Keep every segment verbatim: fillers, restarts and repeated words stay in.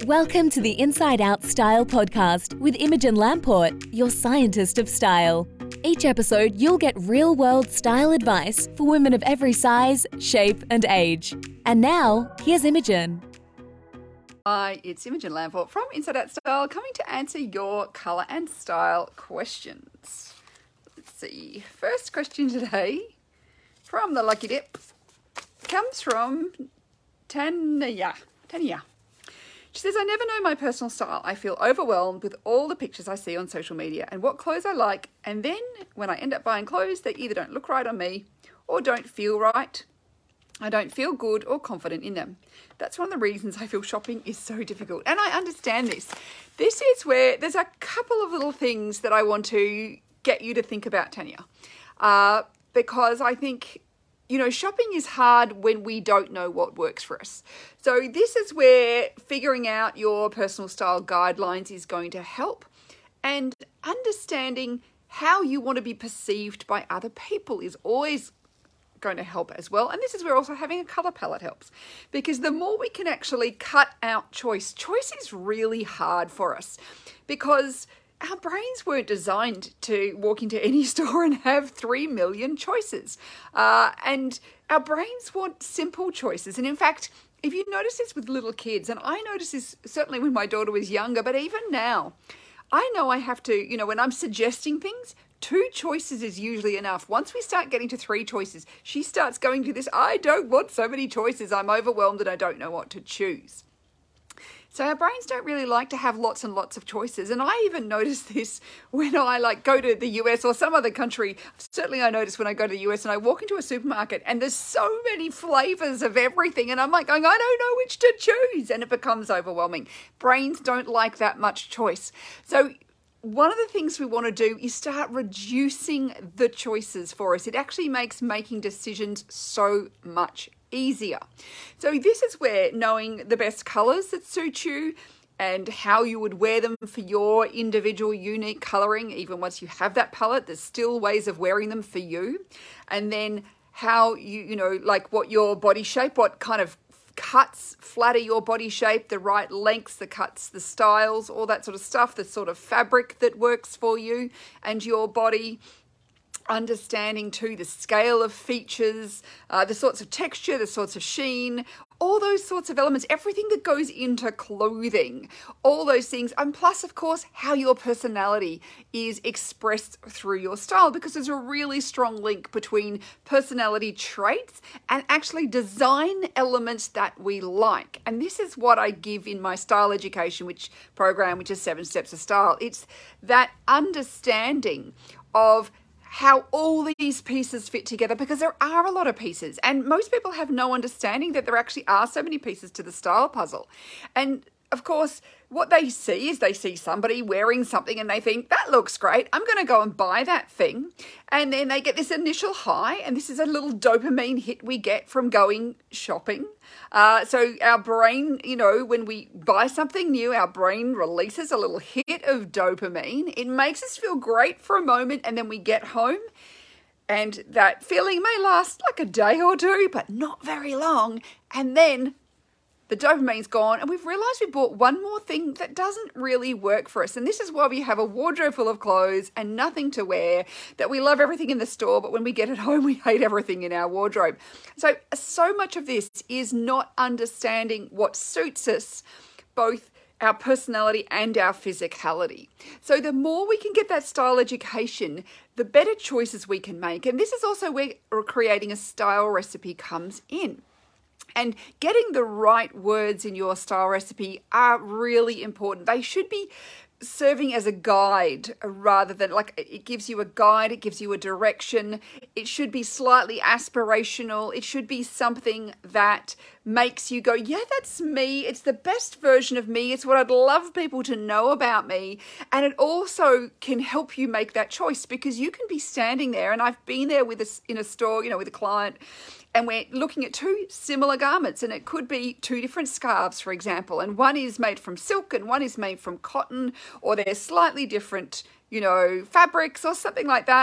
Welcome to the Inside Out Style podcast with Imogen Lamport, your scientist of style. Each episode, you'll get real-world style advice for women of every size, shape, and age. And now, here's Imogen. Hi, it's Imogen Lamport from Inside Out Style, coming to answer your colour and style questions. Let's see. First question today from the Lucky Dip comes from Tanya. Tanya. She says, I never know my personal style. I feel overwhelmed with all the pictures I see on social media and what clothes I like. And then when I end up buying clothes, they either don't look right on me or don't feel right. I don't feel good or confident in them. That's one of the reasons I feel shopping is so difficult. And I understand this. This is where there's a couple of little things that I want to get you to think about, Tanya. Uh, because I think, you know, shopping is hard when we don't know what works for us. So this is where figuring out your personal style guidelines is going to help, and understanding how you want to be perceived by other people is always going to help as well. And this is where also having a color palette helps, because the more we can actually cut out choice, choice is really hard for us because our brains weren't designed to walk into any store and have three million choices. Uh, and our brains want simple choices. And in fact, if you notice this with little kids, and I noticed this certainly when my daughter was younger, but even now, I know I have to, you know, when I'm suggesting things, two choices is usually enough. Once we start getting to three choices, she starts going to this, I don't want so many choices. I'm overwhelmed and I don't know what to choose. So our brains don't really like to have lots and lots of choices. And I even notice this when I like go to the U S or some other country. Certainly I notice when I go to the U S and I walk into a supermarket and there's so many flavors of everything. And I'm like going, I don't know which to choose. And it becomes overwhelming. Brains don't like that much choice. So one of the things we want to do is start reducing the choices for us. It actually makes making decisions so much easier. So this is where knowing the best colors that suit you and how you would wear them for your individual unique coloring, even once you have that palette, there's still ways of wearing them for you. And then how you, you know, like what your body shape, what kind of cuts flatter your body shape, the right lengths, the cuts, the styles, all that sort of stuff, the sort of fabric that works for you and your body. Understanding too the scale of features, uh, the sorts of texture, the sorts of sheen, all those sorts of elements, everything that goes into clothing, all those things. And plus, of course, how your personality is expressed through your style, because there's a really strong link between personality traits and actually design elements that we like. And this is what I give in my style education, which program, which is Seven Steps of Style. It's that understanding of how all these pieces fit together, because there are a lot of pieces and most people have no understanding that there actually are so many pieces to the style puzzle. And of course, what they see is they see somebody wearing something and they think, that looks great, I'm going to go and buy that thing. And then they get this initial high, and this is a little dopamine hit we get from going shopping. Uh, so our brain, you know, when we buy something new, our brain releases a little hit of dopamine. It makes us feel great for a moment, and then we get home and that feeling may last like a day or two, but not very long. And then the dopamine's gone and we've realised we bought one more thing that doesn't really work for us. And this is why we have a wardrobe full of clothes and nothing to wear, that we love everything in the store, but when we get it home, we hate everything in our wardrobe. So, so much of this is not understanding what suits us, both our personality and our physicality. So the more we can get that style education, the better choices we can make. And this is also where creating a style recipe comes in. And getting the right words in your style recipe are really important. They should be serving as a guide rather than like it gives you a guide, it gives you a direction. It should be slightly aspirational. It should be something that makes you go, yeah, that's me. It's the best version of me. It's what I'd love people to know about me. And it also can help you make that choice, because you can be standing there, and I've been there with a, in a store, you know, with a client, and we're looking at two similar garments, and it could be two different scarves, for example, and one is made from silk and one is made from cotton, or they're slightly different, you know, fabrics or something like that.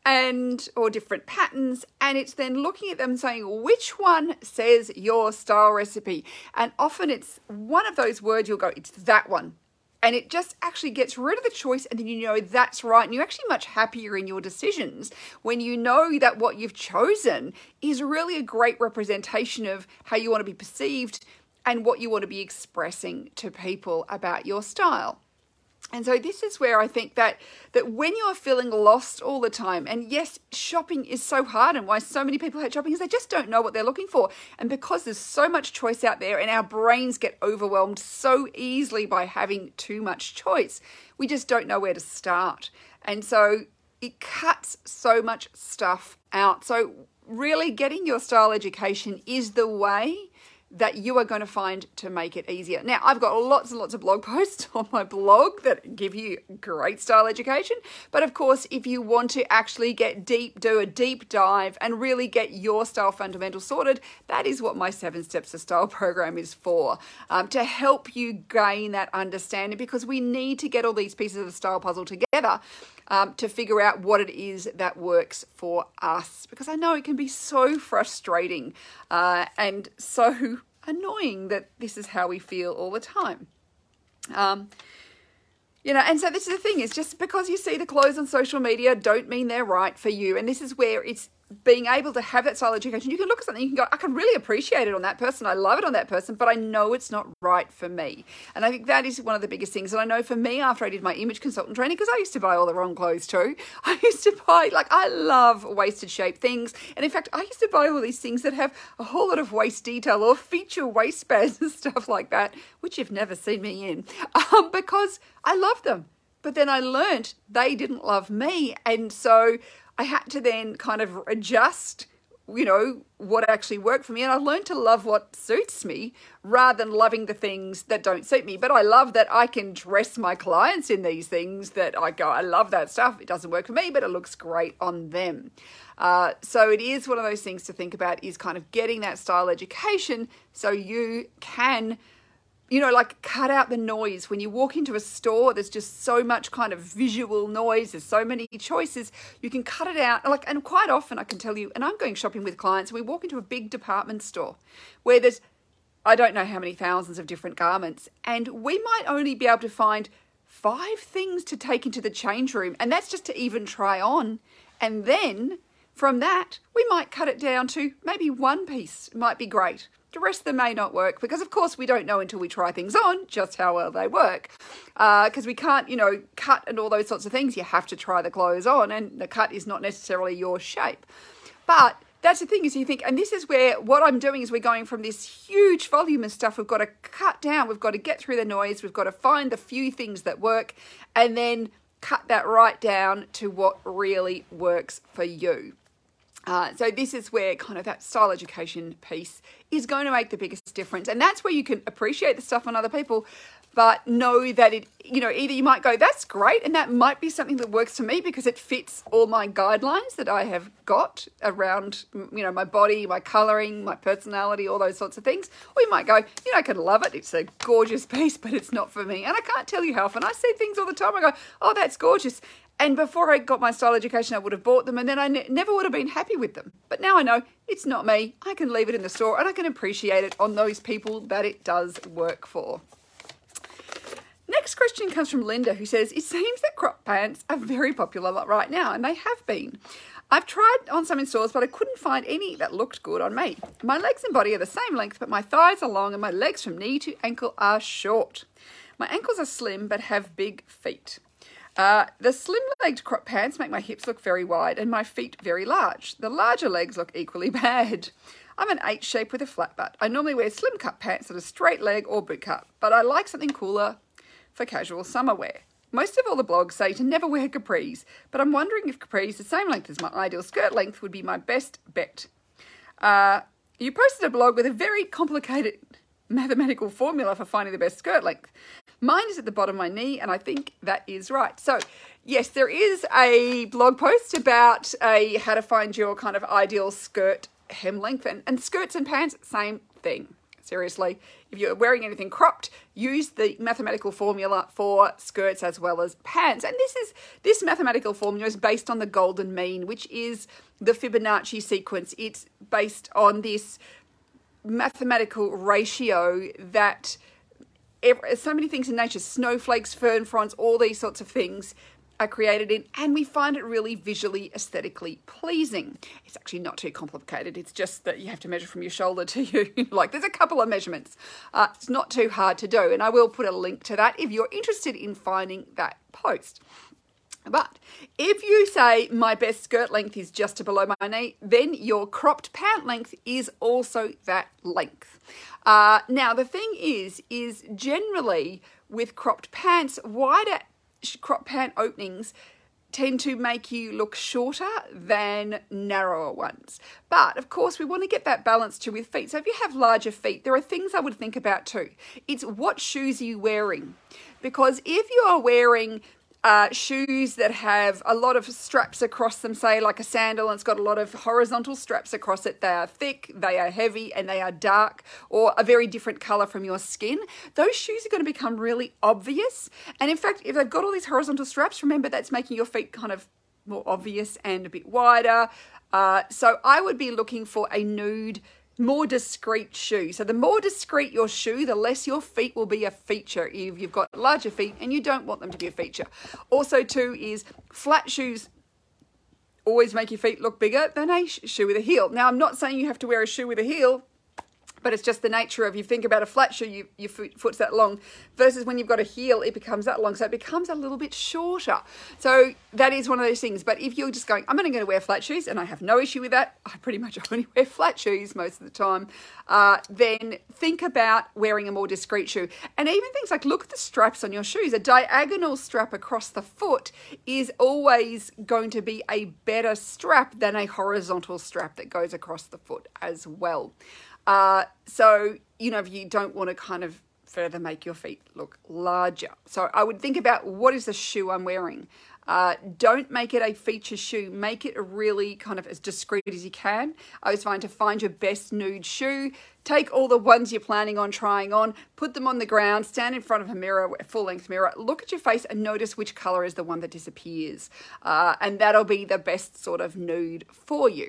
and or different patterns, and it's then looking at them and saying, which one says your style recipe? And often it's one of those words you'll go, it's that one. And it just actually gets rid of the choice, and then you know that's right. And you're actually much happier in your decisions when you know that what you've chosen is really a great representation of how you want to be perceived and what you want to be expressing to people about your style. And so this is where I think that that when you're feeling lost all the time, and yes, shopping is so hard, and why so many people hate shopping is they just don't know what they're looking for. And because there's so much choice out there and our brains get overwhelmed so easily by having too much choice, we just don't know where to start. And so it cuts so much stuff out. So really getting your style education is the way that you are going to find to make it easier. Now, I've got lots and lots of blog posts on my blog that give you great style education. But of course, if you want to actually get deep, do a deep dive and really get your style fundamentals sorted, that is what my Seven Steps to Style program is for, um, to help you gain that understanding, because we need to get all these pieces of the style puzzle together Um, to figure out what it is that works for us, because I know it can be so frustrating uh, and so annoying that this is how we feel all the time. Um, you know, and so this is the thing, is just because you see the clothes on social media don't mean they're right for you. And this is where it's being able to have that style education. You can look at something, you can go, I can really appreciate it on that person. I love it on that person, but I know it's not right for me. And I think that is one of the biggest things. And I know for me, after I did my image consultant training, because I used to buy all the wrong clothes too. I used to buy, like, I love waisted shape things. And in fact, I used to buy all these things that have a whole lot of waist detail or feature waistbands and stuff like that, which you've never seen me in, um, because I love them. But then I learned they didn't love me. And so I had to then kind of adjust, you know, what actually worked for me. And I learned to love what suits me rather than loving the things that don't suit me. But I love that I can dress my clients in these things that I go, I love that stuff. It doesn't work for me, but it looks great on them. Uh, so it is one of those things to think about, is kind of getting that style education so you can, you know, like, cut out the noise. When you walk into a store, there's just so much kind of visual noise. There's so many choices. You can cut it out. Like, and quite often I can tell you, and I'm going shopping with clients, we walk into a big department store where there's, I don't know how many thousands of different garments, and we might only be able to find five things to take into the change room. And that's just to even try on. And then from that, we might cut it down to maybe one piece might be great. The rest of them may not work, because of course we don't know until we try things on just how well they work. Because uh, we can't, you know, cut and all those sorts of things. You have to try the clothes on, and the cut is not necessarily your shape. But that's the thing, is you think, and this is where what I'm doing is we're going from this huge volume of stuff. We've got to cut down. We've got to get through the noise. We've got to find the few things that work, and then cut that right down to what really works for you. Uh, so this is where kind of that style education piece is going to make the biggest difference. And that's where you can appreciate the stuff on other people, but know that it, you know, either you might go, that's great, and that might be something that works for me because it fits all my guidelines that I have got around, you know, my body, my colouring, my personality, all those sorts of things. Or you might go, you know, I can love it. It's a gorgeous piece, but it's not for me. And I can't tell you how often I see things all the time. I go, oh, that's gorgeous. And before I got my style education, I would have bought them, and then I ne- never would have been happy with them. But now I know it's not me. I can leave it in the store, and I can appreciate it on those people that it does work for. Next question comes from Linda, who says, it seems that crop pants are very popular right now, and they have been. I've tried on some in stores, but I couldn't find any that looked good on me. My legs and body are the same length, but my thighs are long, and my legs from knee to ankle are short. My ankles are slim, but have big feet. Uh, the slim-legged crop pants make my hips look very wide and my feet very large. The larger legs look equally bad. I'm an H shape with a flat butt. I normally wear slim cut pants that are straight leg or boot cut, but I like something cooler for casual summer wear. Most of all the blogs say to never wear capris, but I'm wondering if capris the same length as my ideal skirt length would be my best bet. Uh, you posted a blog with a very complicated mathematical formula for finding the best skirt length. Mine is at the bottom of my knee, and I think that is right. So, yes, there is a blog post about a how to find your kind of ideal skirt hem length, and, and skirts and pants, same thing. seriously. If you're wearing anything cropped, use the mathematical formula for skirts as well as pants. And this is this mathematical formula is based on the golden mean, which is the Fibonacci sequence. It's based on this mathematical ratio that every, so many things in nature, snowflakes, fern fronds, all these sorts of things are created in, and we find it really visually, aesthetically pleasing. It's actually not too complicated. It's just that you have to measure from your shoulder to you. Like, there's a couple of measurements. Uh, it's not too hard to do, and I will put a link to that if you're interested in finding that post. But if you say my best skirt length is just to below my knee, then your cropped pant length is also that length. Uh, now, the thing is, is generally with cropped pants, wider crop pant openings tend to make you look shorter than narrower ones. But of course, we want to get that balance too with feet. So if you have larger feet, there are things I would think about too. It's what shoes are you wearing? Because if you are wearing Uh, shoes that have a lot of straps across them, say like a sandal, and it's got a lot of horizontal straps across it. They are thick, they are heavy, and they are dark or a very different colour from your skin. Those shoes are going to become really obvious. And in fact, if they've got all these horizontal straps, remember that's making your feet kind of more obvious and a bit wider. Uh, so I would be looking for a nude, more discreet shoe. So the more discreet your shoe, the less your feet will be a feature if you've got larger feet and you don't want them to be a feature. Also too is flat shoes always make your feet look bigger than a shoe with a heel. Now, I'm not saying you have to wear a shoe with a heel, but it's just the nature of, you think about a flat shoe, you, your foot, foot's that long, versus when you've got a heel, it becomes that long. So it becomes a little bit shorter. So that is one of those things. But if you're just going, I'm only going to wear flat shoes, and I have no issue with that, I pretty much only wear flat shoes most of the time, uh, then think about wearing a more discreet shoe. And even things like, look at the straps on your shoes. A diagonal strap across the foot is always going to be a better strap than a horizontal strap that goes across the foot as well. Uh, so, you know, if you don't want to kind of further make your feet look larger. So I would think about, what is the shoe I'm wearing? Uh, don't make it a feature shoe. Make it really kind of as discreet as you can. I always find to find your best nude shoe, take all the ones you're planning on trying on, put them on the ground, stand in front of a mirror, a full-length mirror, look at your face and notice which colour is the one that disappears. Uh, and that'll be the best sort of nude for you.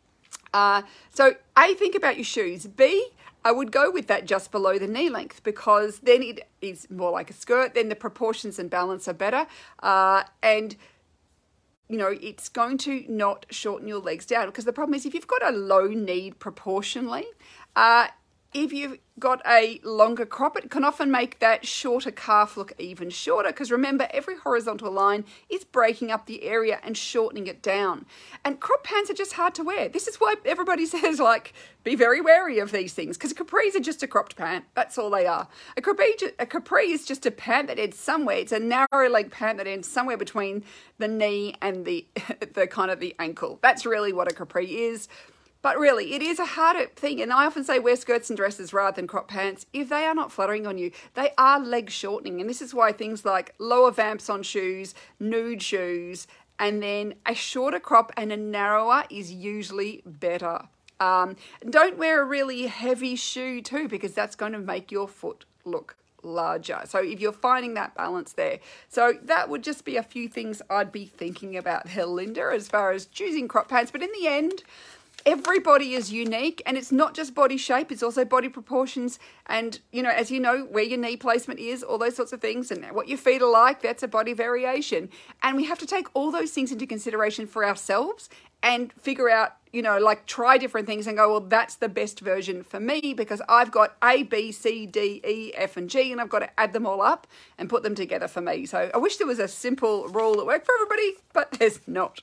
Uh, so A, think about your shoes. B, I would go with that just below the knee length, because then it is more like a skirt. Then the proportions and balance are better. Uh, and, you know, it's going to not shorten your legs down, because the problem is if you've got a low knee proportionally, uh, if you've got a longer crop, it can often make that shorter calf look even shorter, because remember, every horizontal line is breaking up the area and shortening it down. And crop pants are just hard to wear. This is why everybody says, like, be very wary of these things, because capris are just a cropped pant. That's all they are. A capri, a capri is just a pant that ends somewhere. It's a narrow leg pant that ends somewhere between the knee and the, the kind of the ankle. That's really what a capri is. But really, it is a harder thing. And I often say wear skirts and dresses rather than crop pants if they are not flattering on you. They are leg shortening. And this is why things like lower vamps on shoes, nude shoes, and then a shorter crop and a narrower is usually better. Um, don't wear a really heavy shoe too, because that's going to make your foot look larger. So if you're finding that balance there. So that would just be a few things I'd be thinking about there, Linda, as far as choosing crop pants. But in the end, everybody is unique, and it's not just body shape, it's also body proportions. And, you know, as you know, where your knee placement is, all those sorts of things, and what your feet are like, that's a body variation. And we have to take all those things into consideration for ourselves and figure out, you know, like try different things and go, well, that's the best version for me, because I've got A, B, C, D, E, F, and G, and I've got to add them all up and put them together for me. So I wish there was a simple rule that worked for everybody, but there's not.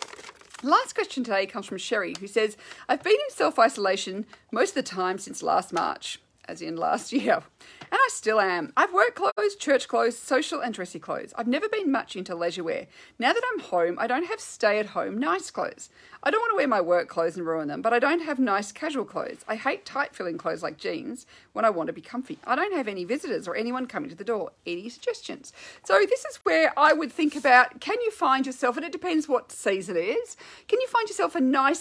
Last question today comes from Sherry, who says, I've been in self-isolation most of the time since last March, as in last year, and I still am. I've work clothes, church clothes, social and dressy clothes. I've never been much into leisure wear. Now that I'm home, I don't have stay-at-home nice clothes. I don't want to wear my work clothes and ruin them, but I don't have nice casual clothes. I hate tight-filling clothes like jeans when I want to be comfy. I don't have any visitors or anyone coming to the door. Any suggestions? So this is where I would think about, can you find yourself, and it depends what season it is, can you find yourself a nice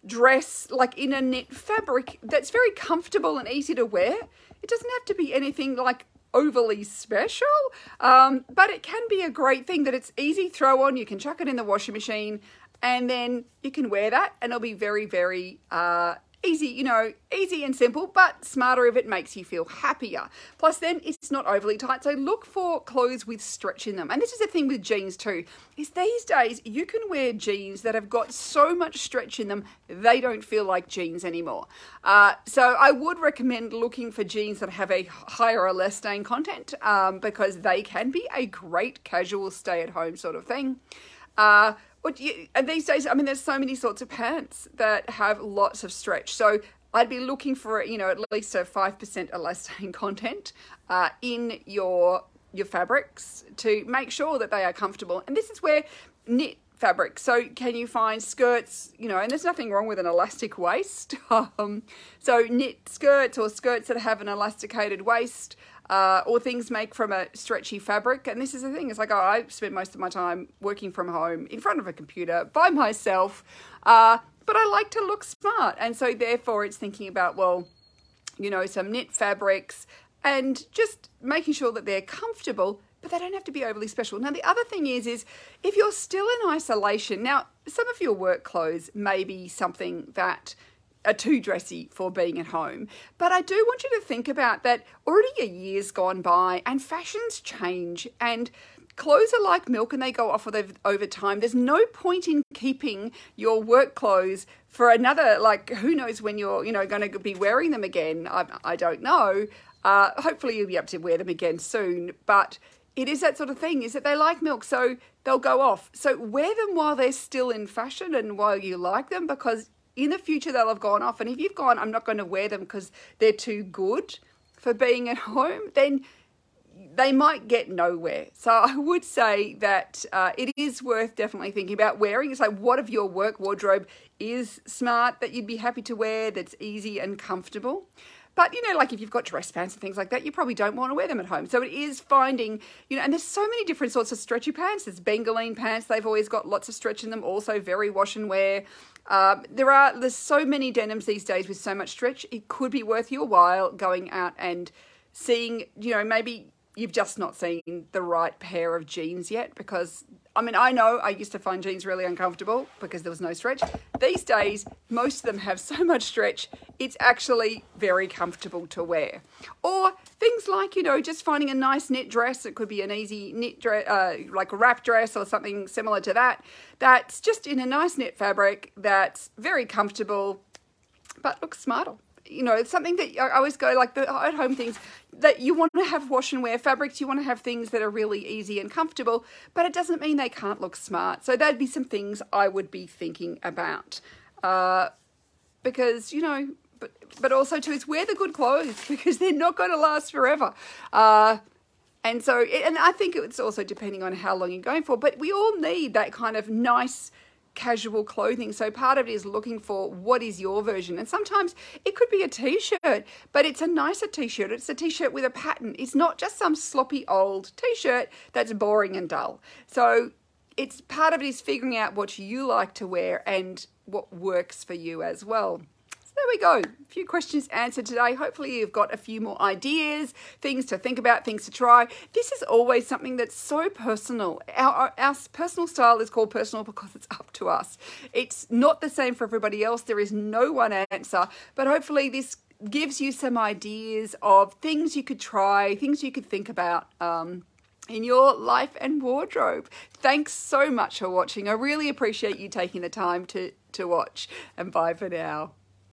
dress like in a knit fabric that's very comfortable and easy to wear. It doesn't have to be anything like overly special, um, but it can be a great thing that it's easy throw on. You can chuck it in the washing machine and then you can wear that and it'll be very, very uh, easy, you know, easy and simple, but smarter if it makes you feel happier. Plus then it's not overly tight. So look for clothes with stretch in them. And this is the thing with jeans too, is these days you can wear jeans that have got so much stretch in them, they don't feel like jeans anymore. Uh, so I would recommend looking for jeans that have a higher elastane content um, because they can be a great casual stay-at-home sort of thing. Uh, But you, and these days, I mean, there's so many sorts of pants that have lots of stretch. So I'd be looking for, you know, at least a five percent elastane content uh, in your your fabrics to make sure that they are comfortable. And this is where knit fabric. So can you find skirts, you know, and there's nothing wrong with an elastic waist. um, so knit skirts or skirts that have an elasticated waist. Uh, or things made from a stretchy fabric. And this is the thing, it's like, oh, I spend most of my time working from home in front of a computer by myself, uh, but I like to look smart. And so therefore it's thinking about, well, you know, some knit fabrics and just making sure that they're comfortable, but they don't have to be overly special. Now, the other thing is, is if you're still in isolation, now some of your work clothes may be something that are too dressy for being at home. But I do want you to think about that already a year's gone by and fashions change and clothes are like milk and they go off with over time. There's no point in keeping your work clothes for another, like, who knows when you're, you know, going to be wearing them again. I, I don't know. Uh, hopefully you'll be able to wear them again soon. But it is that sort of thing, is that they like milk, so they'll go off. So wear them while they're still in fashion and while you like them, because in the future, they'll have gone off. And if you've gone, I'm not going to wear them because they're too good for being at home, then they might get nowhere. So I would say that uh, it is worth definitely thinking about wearing. It's like, what of your work wardrobe is smart that you'd be happy to wear, that's easy and comfortable? But, you know, like if you've got dress pants and things like that, you probably don't want to wear them at home. So it is finding, you know, and there's so many different sorts of stretchy pants. There's Bengaline pants. They've always got lots of stretch in them. Also very wash and wear. Um, there are, there's so many denims these days with so much stretch. It could be worth your while going out and seeing, you know, maybe you've just not seen the right pair of jeans yet, because I mean, I know I used to find jeans really uncomfortable because there was no stretch. These days, most of them have so much stretch, it's actually very comfortable to wear. Or things like, you know, just finding a nice knit dress. It could be an easy knit dress, uh, like a wrap dress or something similar to that. That's just in a nice knit fabric that's very comfortable, but looks smarter. You know, it's something that I always go, like the at-home things, that you want to have wash and wear fabrics. You want to have things that are really easy and comfortable, but it doesn't mean they can't look smart. So that'd be some things I would be thinking about. Uh, because, you know, but, but also too, is wear the good clothes, because they're not going to last forever. Uh, and so, and I think it's also depending on how long you're going for, but we all need that kind of nice, casual clothing. So part of it is looking for what is your version. And sometimes it could be a t-shirt, but it's a nicer t-shirt. It's a t-shirt with a pattern. It's not just some sloppy old t-shirt that's boring and dull. So it's part of it is figuring out what you like to wear and what works for you as well. There we go. A few questions answered today. Hopefully you've got a few more ideas, things to think about, things to try. This is always something that's so personal. Our, our, our personal style is called personal because it's up to us. It's not the same for everybody else. There is no one answer, but hopefully this gives you some ideas of things you could try, things you could think about um, in your life and wardrobe. Thanks so much for watching. I really appreciate you taking the time to, to watch, and bye for now.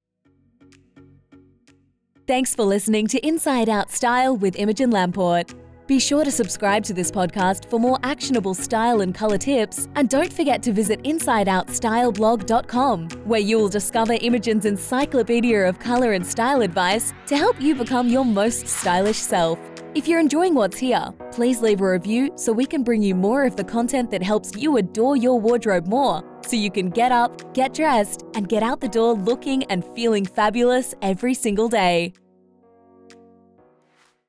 Thanks for listening to Inside Out Style with Imogen Lamport. Be sure to subscribe to this podcast for more actionable style and colour tips, and don't forget to visit inside out style blog dot com, where you will discover Imogen's encyclopedia of colour and style advice to help you become your most stylish self. If you're enjoying what's here, please leave a review so we can bring you more of the content that helps you adore your wardrobe more, so you can get up, get dressed, and get out the door looking and feeling fabulous every single day.